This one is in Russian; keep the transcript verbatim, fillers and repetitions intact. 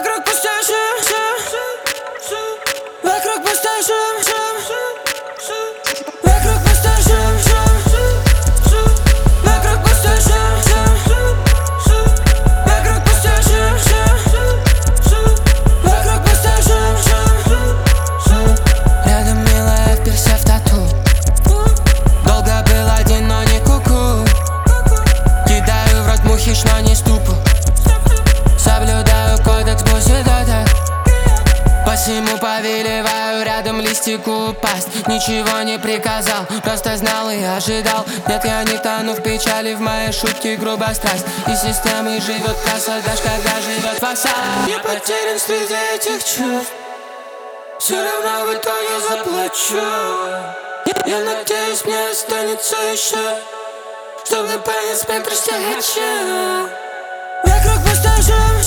Вокруг пустоши, вокруг пустоши, вокруг пустоши, вокруг пустоши, вокруг пустоши, вокруг пустоши. Рядом милая, вперся в тату. Долго был один, но не куку. Кидаю в рот мухи, но не ступу. Соблюдаю кодекс Бусидота. Посему повелеваю рядом листику упасть. Ничего не приказал, просто знал и ожидал. Нет, я не тону в печали, в моей шутке грубая страсть. И системой живет касса, даже когда живет фасад. Я потерян среди этих чувств, все равно в итоге заплачу. Я надеюсь, мне останется еще, чтобы понять спектр, что хочу. Вокруг пустоши.